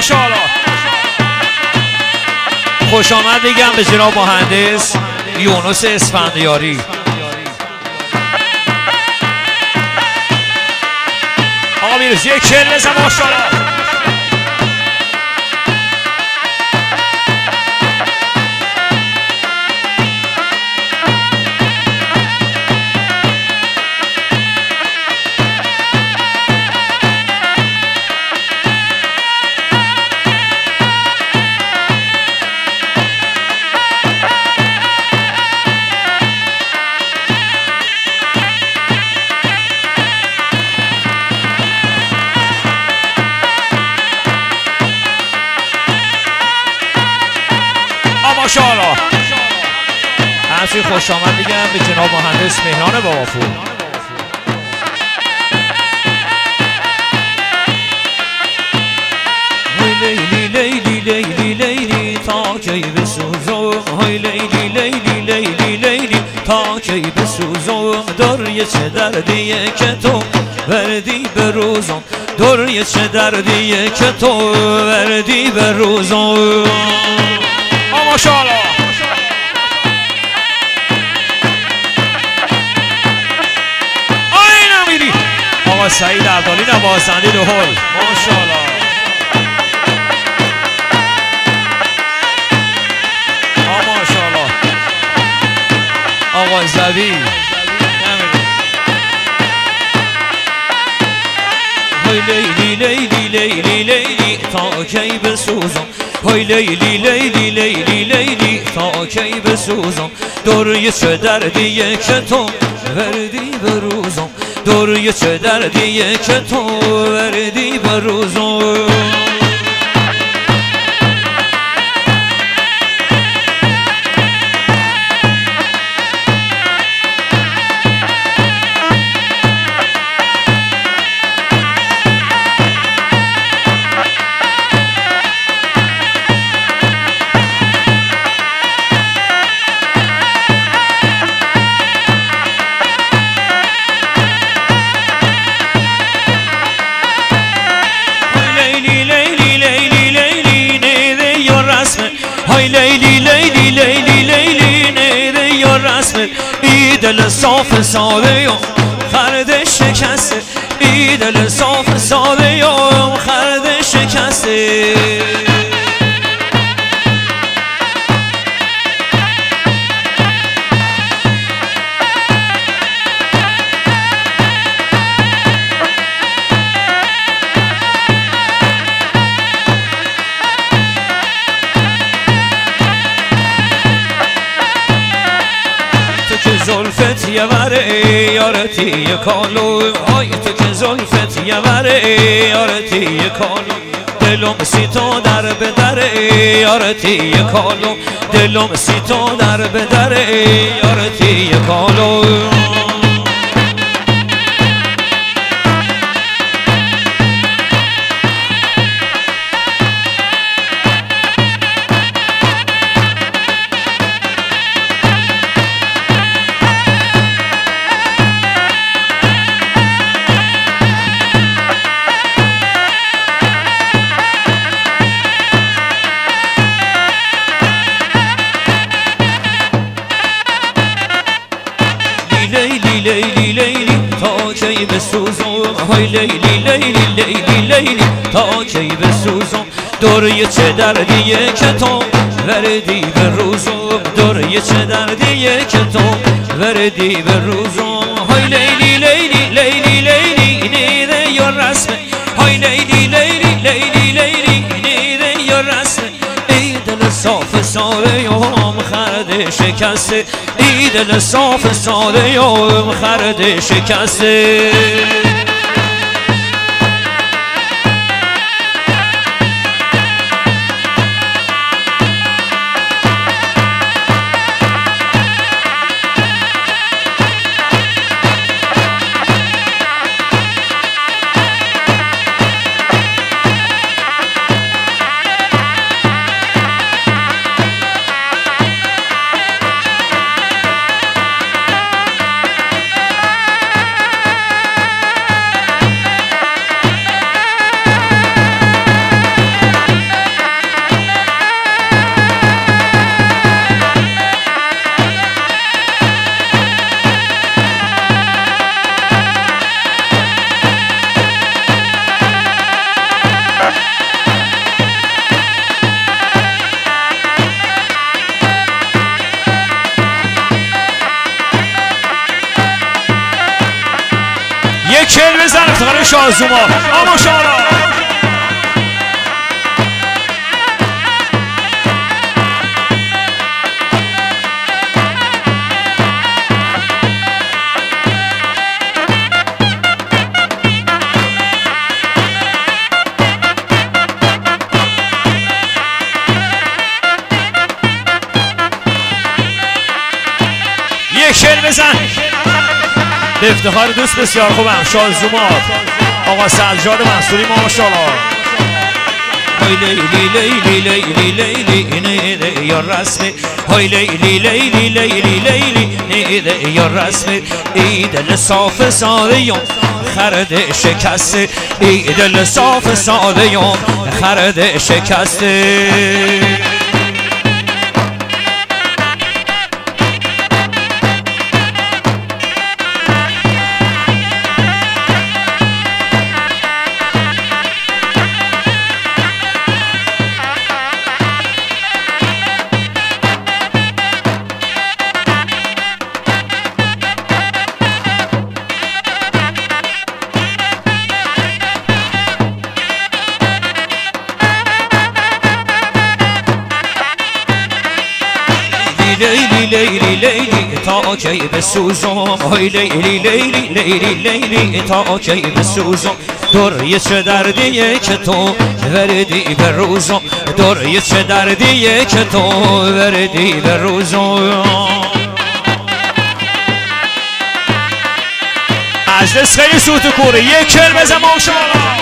ماشاءالله. خوش آمد میگم به جناب مهندس یونس اسفندیاری. آقا میرز یک کل بزن ماشاءالله. ماشاءالله. همچنین خوش آمد میگم به جناب مهندس مهران بابافور. لیلی لیلی لیلی لیلی تا کی بسوزم، های لیلی لیلی لیلی لیلی تا کی بسوزم، دریه چه دردیه که تو وردی به روزم، دریه چه دردیه که تو وردی به روزم. ماشاءالله. آی نمیری آقا سعید عبدالی نوازنده دهل. ماشاءالله. ماشاءالله. آقا زبی لیلی لیلی لیلی لیلی تا کی بسوزم، های لیلی لیلی لیلی لیلی تا کی بسوزم، دریه چه دردیه که تو وردی به روزم، دریه چه دردیه که تو وردی به روزم. های لیلی لیلی لیلی لیلی نیده یا رسمه، ای دل صاف ساده یا خرد شکسته، ای دل صاف ساده یا خرد شکسته. زلفت یه وره یارتی یه کالو، های تو که زلفت یه وره یارتی یه کالو، دلم سی تو در به دره یارتی یه کالو، دلم سی تو در به دره یارتی یه کالو. لیلی لیلی لیلی تا کی بسوزم، های لیلی لیلی لیلی لیلی تا کی بسوزم، دریه چه دردیه که تو وردی به روزم، دریه چه دردیه که تو وردی به روزم. های لیلی لیلی لیلی لیلی نیده یا رسمه، های لیلی لیلی لیلی لیلی نیده یا رسمه، ای دل صاف ساده یا خرد شکسته، ای دل صاف ساده یا خرد شکسته. شازوما اما شالا یک شعر بزن به افتخار دوست بسیار خوبم شازومات آقا سجاد منصوری ماشاءالله های لیلی لیلی لیلی لیلی نیده یا رسمه های لیلی لیلی لیلی لیلی نیده یا رسمه ای دل صاف ساده یم خرد شکسته ای دل صاف ساده یم خرد شکسته لیلی لیلی لیلی تا کی بسوزم های لیلی لیلی لیلی لیلی تا کی بسوزم دوری چه دردیه که تو وردی به روزم دوری چه دردیه که تو وردی به روزم مجلس خیلی سوت و کوره یک کل بزن ماشاءالله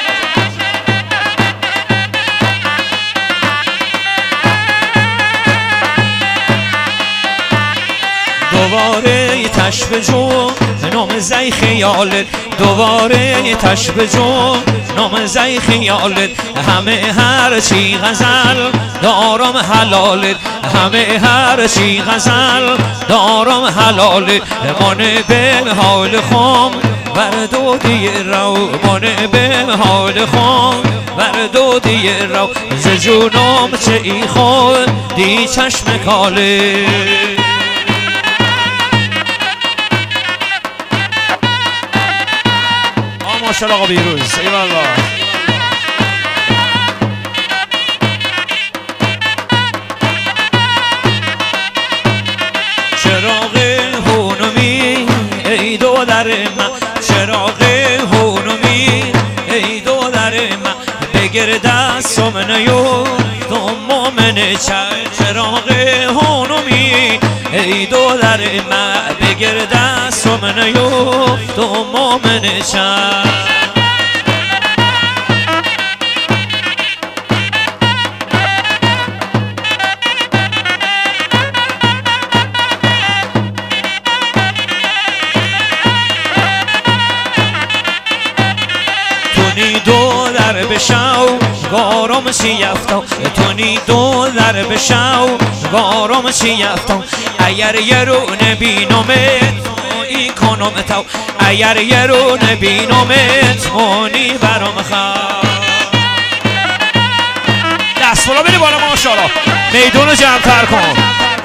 دوباره تشبه جو نام زی خیالت دوباره تشبه جو نام زی خیالت همه هر چی غزل دارم حلالت همه هر چی غزل دارم حلالت مانه به حال خام بردودی رو مانه به حال خام بردودی رو ز جونم چه ای خود دی چشم کاله ماشاءالله آقا بیروز ایوالله چراغ هونمی ای دولر من چراغ هونمی ای دولر من بگیر دستم نیو تو مومن چراغ هونمی ای دولر من بگیر دستم نیو تو مومن تونی دولر بشو گارم سیفتم تونی دولر بشو گارم سیفتم اگر یه رو نبینمت ای کنم تو اگر یه رو نبینمت مونی برام خواه دست بالا بری بالا ماشاءالله میدون رو جمع تر کن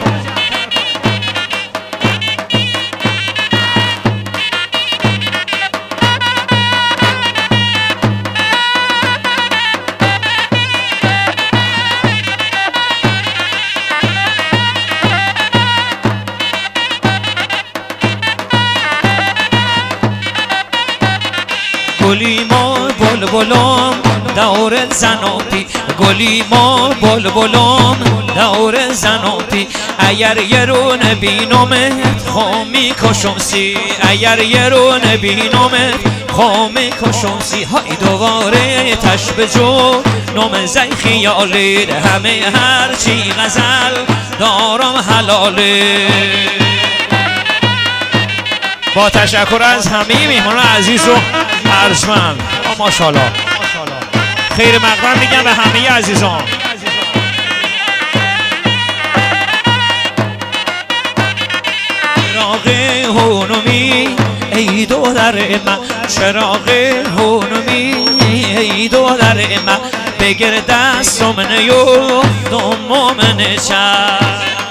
گلی ما بلبلم دور زنابی گلی ما بلبلم دور زنابی اگر یه رو نبینمت خامی کشمسی اگر یه رو نبینمت خامی کشمسی های دوباره تشبه جو نام زی خیالی همه هرچی غزل دارم حلاله با تشکر از همه میهمان عزیز و ارجمند ماشاءالله خیر مقدم میگم به همه عزیزان چراغ هونمی ای دولر من چراغ هونمی ای دولر من بگیر دستم نیو دو مومن چشم